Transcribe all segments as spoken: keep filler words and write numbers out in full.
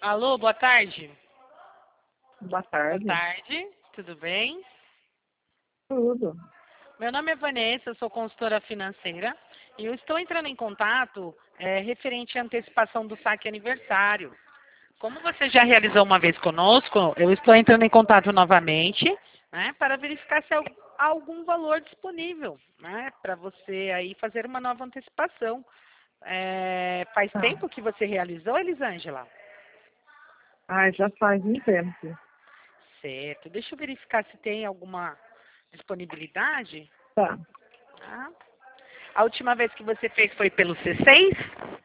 Alô, boa tarde. Boa Boa tarde. tarde, tudo bem? Tudo. Meu nome é Vanessa, eu sou consultora financeira e eu estou entrando em contato é, referente à antecipação do saque aniversário. Como você já realizou uma vez conosco, eu estou entrando em contato novamente, né, para verificar se há algum valor disponível, né, para você aí fazer uma nova antecipação. É, faz Tá. tempo que você realizou, Elisângela? Ah, já faz um tempo. Certo. Deixa eu verificar se tem alguma disponibilidade. Tá. Tá? A última vez que você fez foi pelo C seis?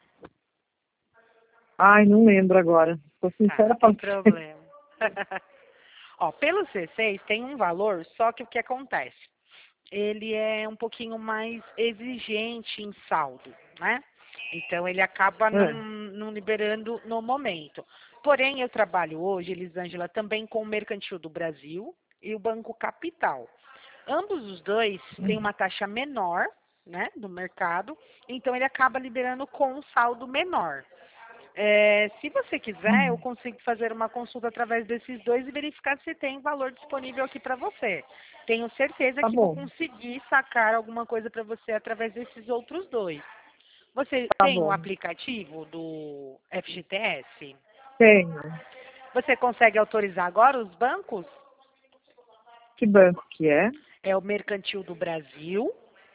Ai, não lembro agora. Tô Tá, sincera não pra tem você. problema. Ó, pelo C seis tem um valor, só que o que acontece? Ele é um pouquinho mais exigente em saldo, né? Então ele acaba não, É. não liberando no momento. Porém, eu trabalho hoje, Elisângela, também com o Mercantil do Brasil e o Banco Capital. Ambos os dois têm uma taxa menor, né, do mercado, então ele acaba liberando com um saldo menor. É, se você quiser, eu consigo fazer uma consulta através desses dois e verificar se tem valor disponível aqui para você. Tenho certeza Tá que vou bom. conseguir sacar alguma coisa para você através desses outros dois. Você Tá tem o bom. aplicativo do F G T S? Tenho. Você consegue autorizar agora os bancos? Que banco que é? É o Mercantil do Brasil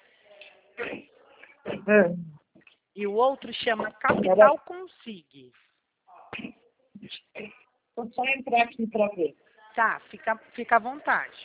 É. e o outro chama Era... Capital Consig. Vou só entrar aqui pra ver. Tá, fica, fica à vontade.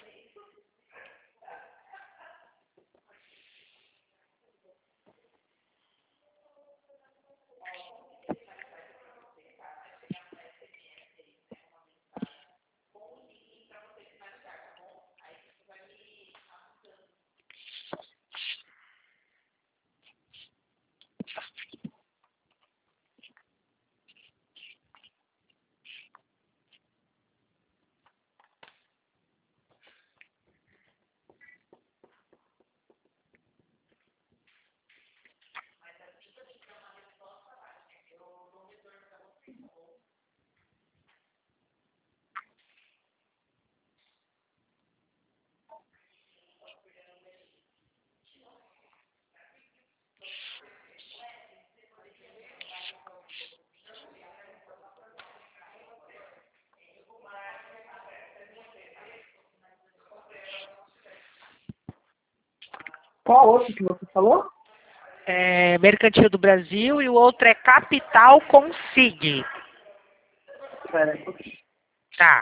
Qual outro que você falou? É, Mercantil do Brasil e o outro é Capital Consig. Espera aí. um pouquinho. Tá.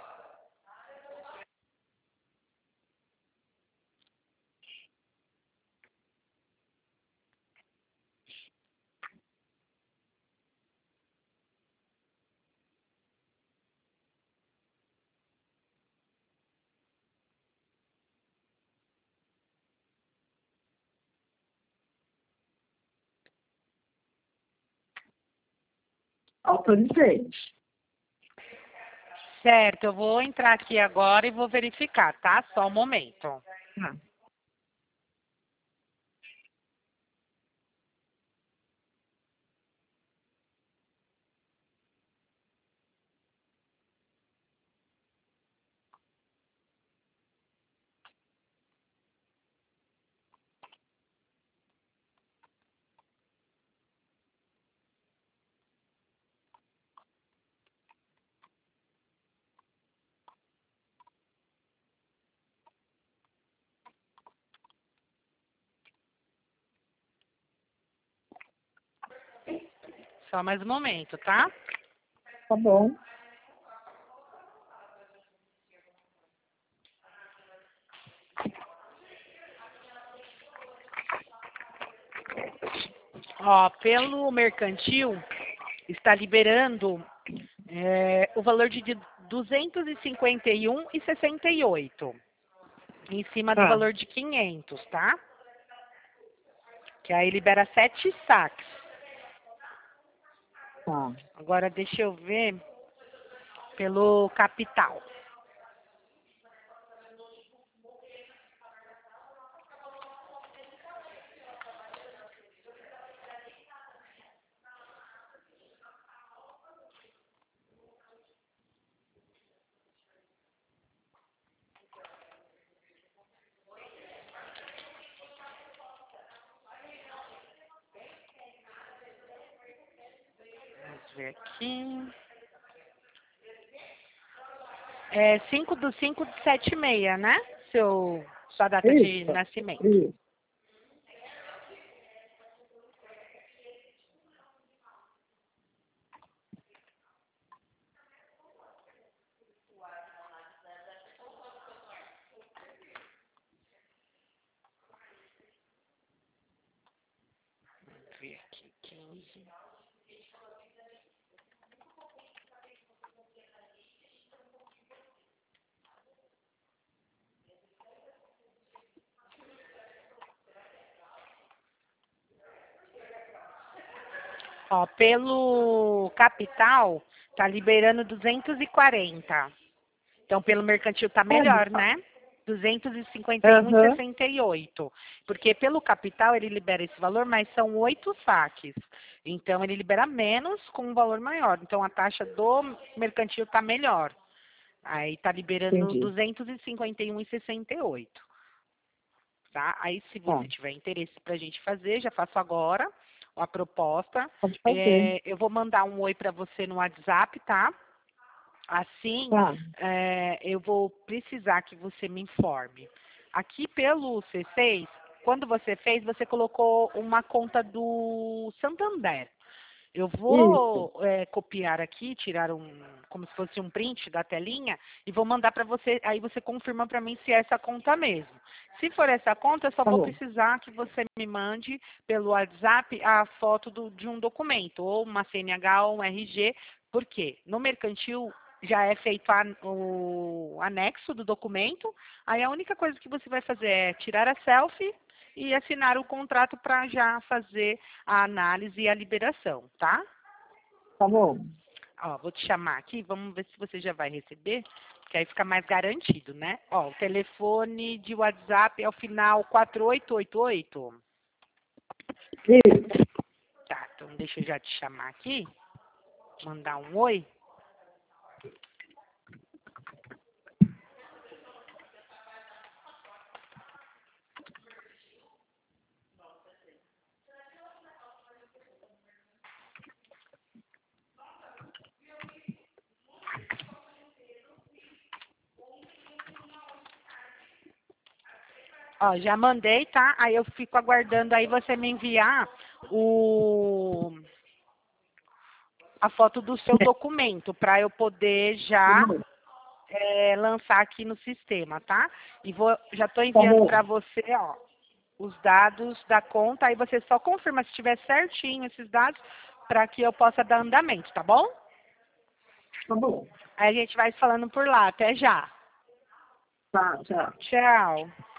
Autorizei. Certo, eu vou entrar aqui agora e vou verificar, tá? Só um momento. Tá. Só mais um momento, tá? Tá bom. Ó, pelo mercantil, está liberando é, o valor de duzentos e cinquenta e um e sessenta e oito, em cima do Tá. valor de quinhentos, tá? Que aí libera sete saques. Tá. Agora deixa eu ver pelo capital. ver aqui. É cinco do cinco de sete e meia, né? Seu, sua data de Isso. nascimento. Isso. Vamos ver aqui, quinze. Ó, pelo capital, tá liberando duzentos e quarenta. Então, pelo mercantil tá melhor, né? duzentos e cinquenta e um e Aham. sessenta e oito. Porque pelo capital ele libera esse valor, mas são oito saques. Então, ele libera menos com um valor maior. Então, a taxa do mercantil tá melhor. Aí tá liberando Entendi. duzentos e cinquenta e um e sessenta e oito. Tá? Aí, se Tá. você tiver interesse pra gente fazer, já faço agora a proposta. Pode fazer. É, eu vou mandar um oi para você no WhatsApp, tá? Assim, Tá. é, eu vou precisar que você me informe. Aqui pelo C seis, quando você fez, você colocou uma conta do Santander. Eu Isso. vou é, copiar aqui, tirar um, como se fosse um print da telinha e vou mandar para você. Aí você confirma para mim se é essa conta mesmo. Se for essa conta, eu só Tá vou bom. precisar que você me mande pelo WhatsApp a foto do- de um documento, ou uma C N H ou um R G. Por quê? No mercantil já é feito a- o anexo do documento. Aí a única coisa que você vai fazer é tirar a selfie e assinar o contrato para já fazer a análise e a liberação, tá? Tá bom. Ó, vou te chamar aqui, vamos ver se você já vai receber, que aí fica mais garantido, né? Ó, o telefone de WhatsApp é o final quatro oito oito oito. Isso. Tá, então deixa eu já te chamar aqui, mandar um oi. Ó, já mandei, tá? Aí eu fico aguardando aí você me enviar o a foto do seu documento para eu poder Tá já bom. é, lançar aqui no sistema, tá? E vou, já estou Tá enviando bom. para você, ó, os dados da conta. Aí você só confirma se estiver certinho esses dados para que eu possa dar andamento, tá bom? Tá bom. Aí a gente vai falando por lá. Até já. Tá, tchau. Tchau.